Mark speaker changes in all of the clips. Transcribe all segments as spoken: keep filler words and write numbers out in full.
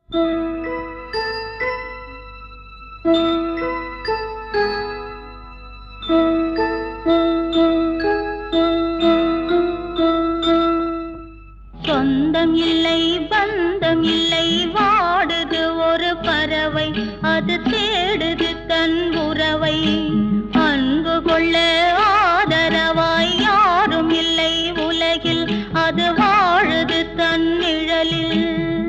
Speaker 1: சொந்தம் இல்லை பந்தம் இல்லை வாடுது ஒரு பறவை அது தேடுது தன் உறவை அன்பு கொள்ள ஆதரவாய் யாரும் இல்லை உலகில் அது வாழுது தன் நிழலில்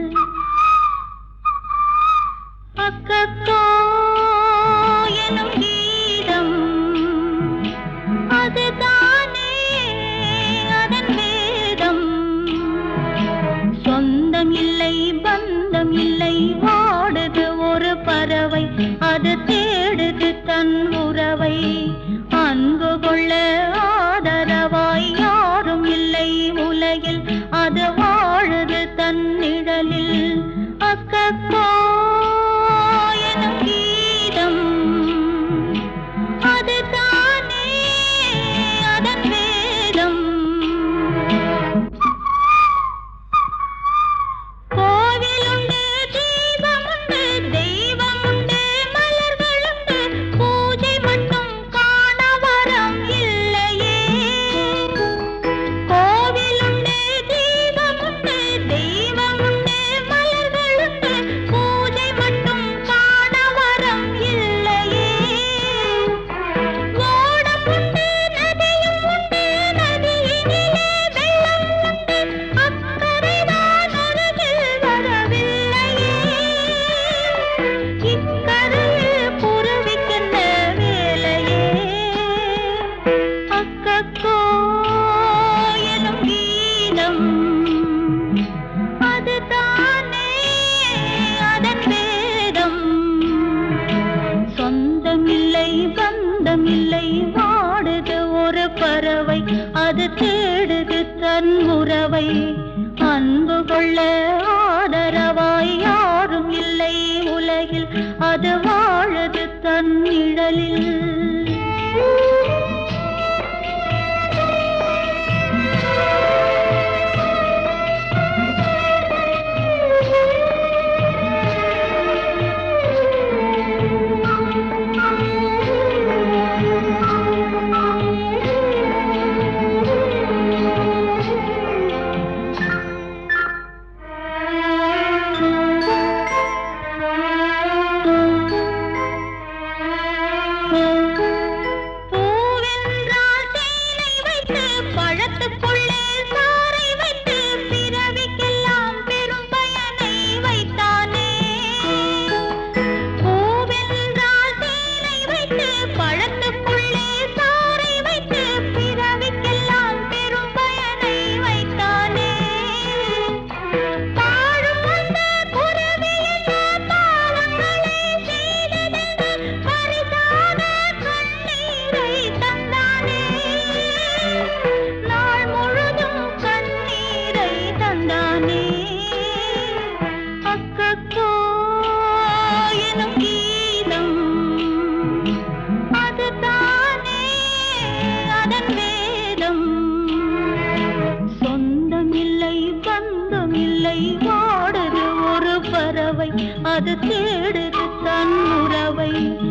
Speaker 1: அக்கக்கோ எனும் கீதம் அதுதானே அதன் வேதம் சொந்தம் இல்லை பந்தம் இல்லை வாடுது ஒரு பறவை அது தேடுது தன் உறவை அன்பு கொள்ள ஆதரவாய் யாரும் இல்லை உலகில் அது வாழுது தன் நிழலில் அக்கக்கோ எனும் கீதம் அதுதானே அதன் வேதம் கோவிலுண்டு தீபமுண்டு தெய்வமுண்டு மலர்களுண்டு பூஜை மட்டும் காண வரம் இல்லையே கோவிலுண்டு தீபமுண்டு தெய்வமுண்டு மலர்களுண்டு பூஜை மட்டும் காண வரம் இல்லையே ஓடம் உண்டு நதியும் உண்டு நதியினிலே வெள்ளம் உண்டு அக்கரைதான் அருகில் வரவில்லையே இக்கரையில் குருவிக்கென்ன வேலையே அக்கக்கோ எனும் கீதம் அதுதானே அதன் வேதம் சொந்தம் இல்லை பந்தம் இல்லை வாடுது ஒரு பறவை அது தேடுது தன் உறவை அன்பு கொள்ள ஆதரவாய் யாரும் இல்லை உலகில் அது வாழுது தன் நிழலில் பூவென்றால் தேனை வைத்து பழத்துக்குள்ளே சாறை வைத்து பிறவிக்கெல்லாம் பெரும் பயனை வைத்தானே பூவென்றால் தேனை வைத்து பழத்துக்குள்ளே சாறை வைத்து பிறவிக்கெல்லாம் பெரும் பயனை வைத்தானே பாழும் அந்த குருவி என்ன பாவங்களை செய்ததென்று பரிதான கண்ணீரை தந்தானே நாள் முழுதும் கண்ணீரை தந்தானே அக்கக்கோ எனும் கீதம் அதுதானே அதன் வேதம் சொந்தம் இல்லை பந்தம் இல்லை வாடுது ஒரு பறவை அது தேடுது தன் உறவை